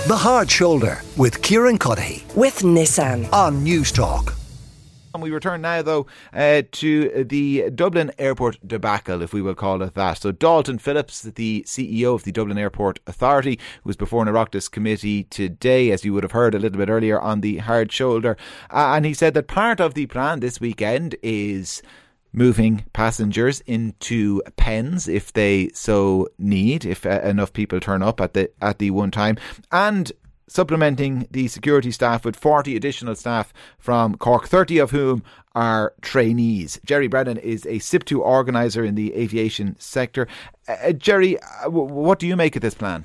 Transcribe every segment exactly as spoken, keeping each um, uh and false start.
The Hard Shoulder with Kieran Cuddihy with Nissan on News Talk. And we return now, though, uh, to the Dublin Airport debacle, if we will call it that. So Dalton Phillips, the C E O of the Dublin Airport Authority, was before an Oireachtas committee today, as you would have heard a little bit earlier on the Hard Shoulder. Uh, and he said that part of the plan this weekend is moving passengers into pens if they so need, if uh, enough people turn up at the at the one time, and supplementing the security staff with forty additional staff from Cork, thirty of whom are trainees. Jerry Brennan is a S I P two organiser in the aviation sector. Uh, Jerry, uh, w- what do you make of this plan?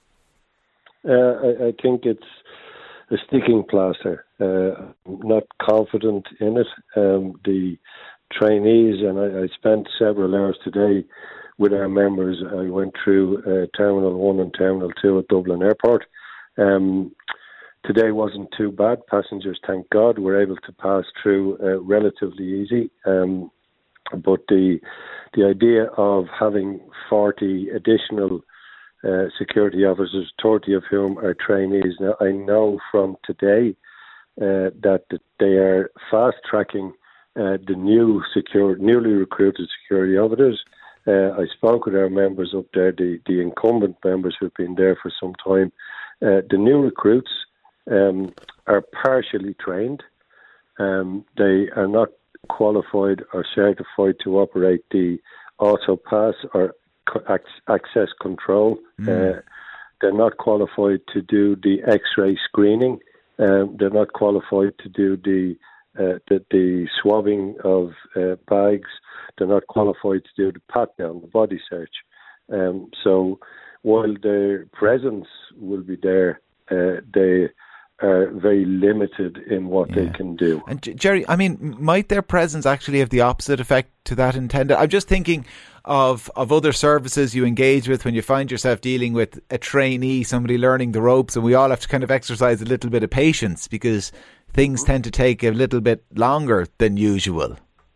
Uh, I, I think it's a sticking plaster. Uh, I'm not confident in it. Um, the trainees, and I, I spent several hours today with our members. I went through uh, Terminal one and Terminal two at Dublin Airport. Um, today wasn't too bad. Passengers, thank God, were able to pass through uh, relatively easy. Um, but the the idea of having forty additional uh, security officers, thirty of whom are trainees. Now, I know from today uh, that they are fast tracking uh, the new secure, newly recruited security officers. Uh, I spoke with our members up there, the, the incumbent members who've been there for some time. Uh, the new recruits um, are partially trained. Um, they are not qualified or certified to operate the auto pass or access control. Mm. Uh, they're not qualified to do the X-ray screening. Um, they're not qualified to do the uh, the, the swabbing of uh, bags. They're not qualified to do the pat down, the body search. Um, so while their presence will be there, uh, they are very limited in what yeah. they can do. And Jerry, I mean, might their presence actually have the opposite effect to that intended? I'm just thinking of of other services you engage with when you find yourself dealing with a trainee, somebody learning the ropes, and we all have to kind of exercise a little bit of patience because things tend to take a little bit longer than usual.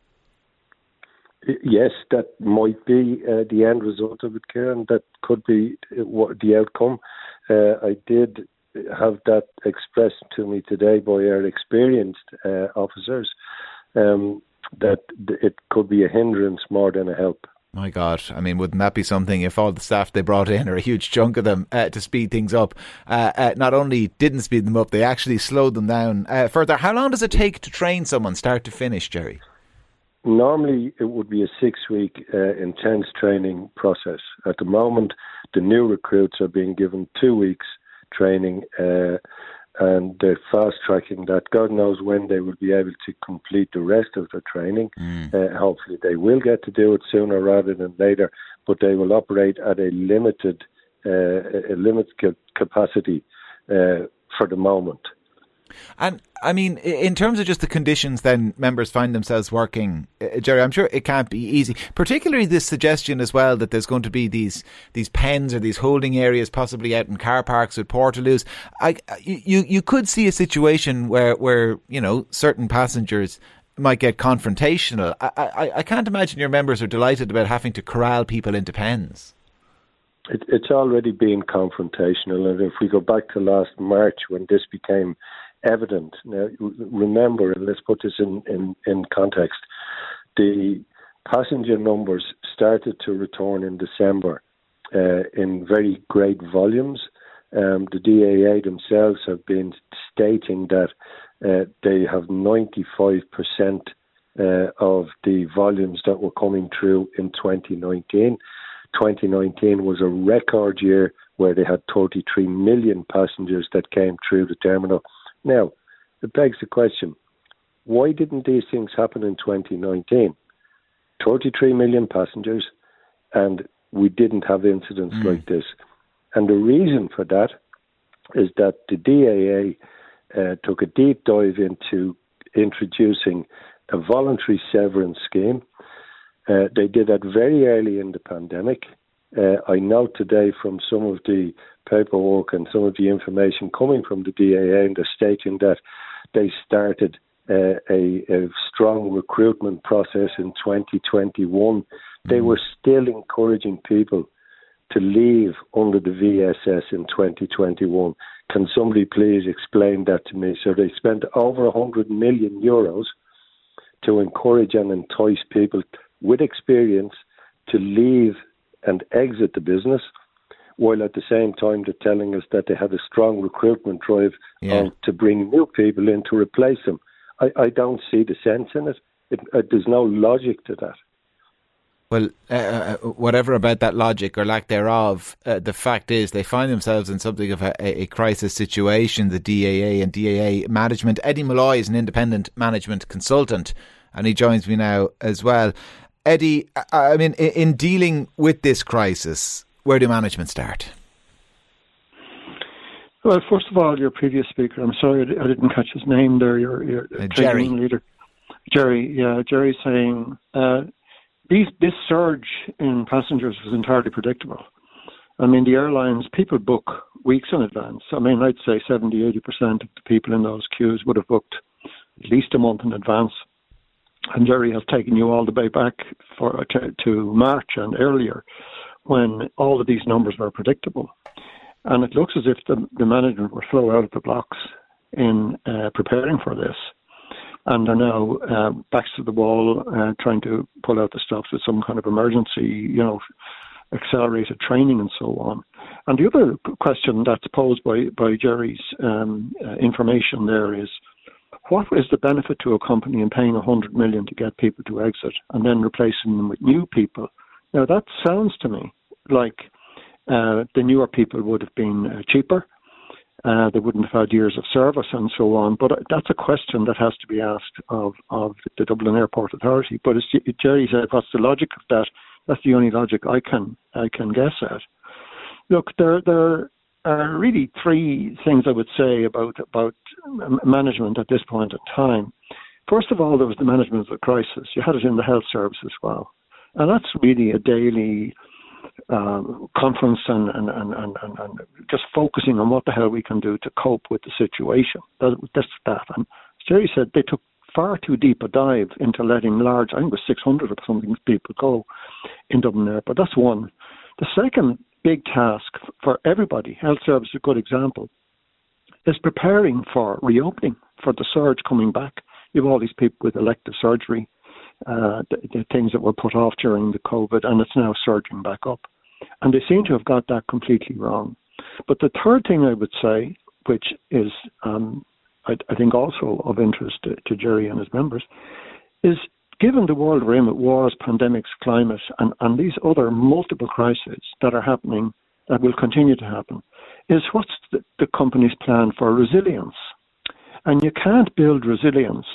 Yes, that might be uh, the end result of it, Kieran. That could be what the outcome. Uh, I did have that expressed to me today by our experienced uh, officers, um, that it could be a hindrance more than a help. My God, I mean, wouldn't that be something if all the staff they brought in, or a huge chunk of them, uh, to speed things up, uh, uh, not only didn't speed them up, they actually slowed them down uh, further. How long does it take to train someone, start to finish, Jerry? Normally, it would be a six-week uh, intense training process. At the moment, the new recruits are being given two weeks training, uh, and they're fast-tracking that. God knows when they will be able to complete the rest of their training. Mm. Uh, hopefully, they will get to do it sooner rather than later, but they will operate at a limited, uh, a limited capacity uh, for the moment. And I mean, in terms of just the conditions then members find themselves working, uh, Jerry, I'm sure it can't be easy, particularly this suggestion as well that there's going to be these these pens or these holding areas possibly out in car parks with portaloos. I, you, you could see a situation where, where, you know, certain passengers might get confrontational. I, I, I can't imagine your members are delighted about having to corral people into pens. It, it's already been confrontational, and if we go back to last March when this became evident. Now, remember, and let's put this in, in, in context, the passenger numbers started to return in December uh, in very great volumes. Um, the D A A themselves have been stating that uh, they have ninety-five percent uh, of the volumes that were coming through in twenty nineteen. twenty nineteen was a record year where they had thirty-three million passengers that came through the terminal. Now, it begs the question, why didn't these things happen in twenty nineteen? thirty-three million passengers, and we didn't have incidents mm. like this. And the reason for that is that the D A A uh, took a deep dive into introducing a voluntary severance scheme. Uh, they did that very early in the pandemic. Uh, I know today from some of the paperwork and some of the information coming from the D A A, and they're stating that they started uh, a, a strong recruitment process in twenty twenty-one. They were still encouraging people to leave under the V S S in twenty twenty-one. Can somebody please explain that to me? So they spent over one hundred million euros to encourage and entice people with experience to leave and exit the business, while at the same time they're telling us that they have a strong recruitment drive yeah. uh, to bring new people in to replace them. I, I don't see the sense in it. it uh, there's no logic to that. Well, uh, whatever about that logic or lack thereof, uh, the fact is they find themselves in something of a, a crisis situation, the D A A and D A A management. Eddie Malloy is an independent management consultant, and he joins me now as well. Eddie, I mean, in dealing with this crisis, where do management start? Well, first of all, your previous speaker, I'm sorry I didn't catch his name there, your, your uh, Jerry. leader. Jerry, yeah, Jerry saying uh, these, this surge in passengers was entirely predictable. I mean, the airlines, people book weeks in advance. I mean, I'd say seventy, eighty percent of the people in those queues would have booked at least a month in advance. And Jerry has taken you all the way back for to, to March and earlier, when all of these numbers were predictable. And it looks as if the, the management were slow out of the blocks in uh, preparing for this. And they're now uh, backs to the wall, uh, trying to pull out the stops with some kind of emergency, you know, accelerated training and so on. And the other question that's posed by, by Jerry's um, uh, information there is, what is the benefit to a company in paying one hundred million to get people to exit and then replacing them with new people? Now, that sounds to me like uh, the newer people would have been uh, cheaper. Uh, they wouldn't have had years of service and so on. But that's a question that has to be asked of, of the Dublin Airport Authority. But as Jerry said, what's the logic of that? That's the only logic I can I can guess at. Look, there there are really three things I would say about about management at this point in time. First of all, there was the management of the crisis. You had it in the health service as well. And that's really a daily um, conference and, and, and, and, and just focusing on what the hell we can do to cope with the situation. That, that's that. And as Jerry said, they took far too deep a dive into letting large, I think it was six hundred or something people go in Dublin Airport. That's one. The second big task for everybody, health service is a good example, is preparing for reopening, for the surge coming back. You have all these people with elective surgery, uh, the, the things that were put off during the COVID, and it's now surging back up. And they seem to have got that completely wrong. But the third thing I would say, which is, um, I, I think also of interest to, to Jerry and his members, is given the world we're in with wars, pandemics, climate, and, and these other multiple crises that are happening, that will continue to happen, is what's the, the company's plan for resilience? And you can't build resilience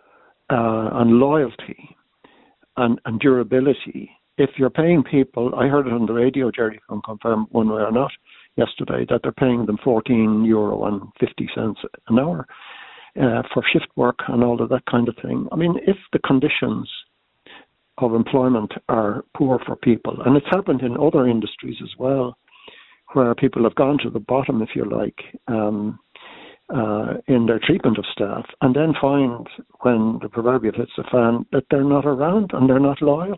uh, and loyalty and, and durability if you're paying people. I heard it on the radio, Jerry can confirm one way or not, yesterday, that they're paying them fourteen euro and fifty cents an hour uh, for shift work and all of that kind of thing. I mean, if the conditions of employment are poor for people, and it's happened in other industries as well, where people have gone to the bottom, if you like, um, uh, in their treatment of staff, and then find when the proverbial hits the fan that they're not around and they're not loyal.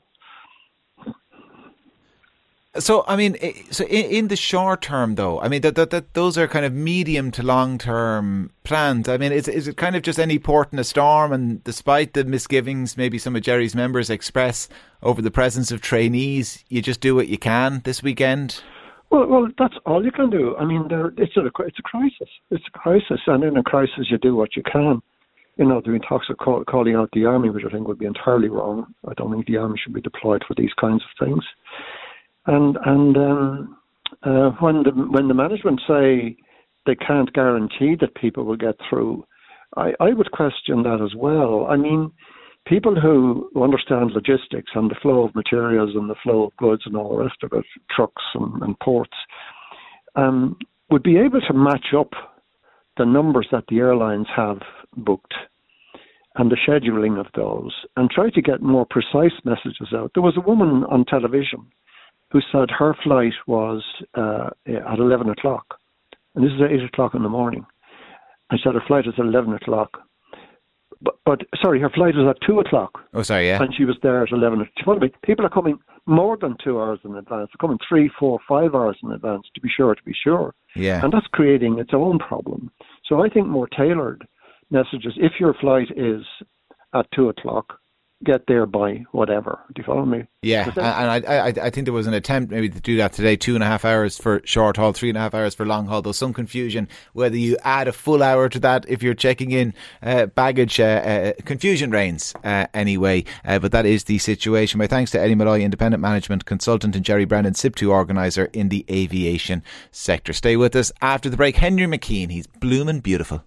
So, I mean, so in, in the short term, though, I mean, that, that, that those are kind of medium to long term plans. I mean, is, is it kind of just any port in a storm? And despite the misgivings maybe some of Jerry's members express over the presence of trainees, you just do what you can this weekend? Well, well, that's all you can do. I mean, there, it's a it's a crisis. It's a crisis, and in a crisis, you do what you can. You know, there have been talks of call, calling out the army, which I think would be entirely wrong. I don't think the army should be deployed for these kinds of things. And and um, uh, when the when the management say they can't guarantee that people will get through, I, I would question that as well. I mean, people who understand logistics and the flow of materials and the flow of goods and all the rest of it, trucks and, and ports, um, would be able to match up the numbers that the airlines have booked and the scheduling of those and try to get more precise messages out. There was a woman on television who said her flight was uh, at eleven o'clock. And this is at eight o'clock in the morning. I said her flight is at eleven o'clock. but, but sorry, her flight was at two o'clock. Oh, sorry, yeah. And she was there at eleven. People are coming more than two hours in advance. They're coming three, four, five hours in advance to be sure, to be sure. Yeah. And that's creating its own problem. So I think more tailored messages. If your flight is at two o'clock, get there by whatever. Do you follow me? Yeah, and I, I I think there was an attempt maybe to do that today. Two and a half hours for short haul, three and a half hours for long haul. There's some confusion whether you add a full hour to that if you're checking in uh, baggage. Uh, uh, confusion reigns uh, anyway, uh, but that is the situation. My thanks to Eddie Malloy, independent management consultant, and Jerry Brennan, S I P two organiser in the aviation sector. Stay with us after the break. Henry McKean, he's blooming beautiful.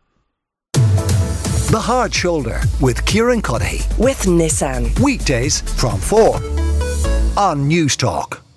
The Hard Shoulder with Kieran Cuddihy. With Nissan. Weekdays from four on News Talk.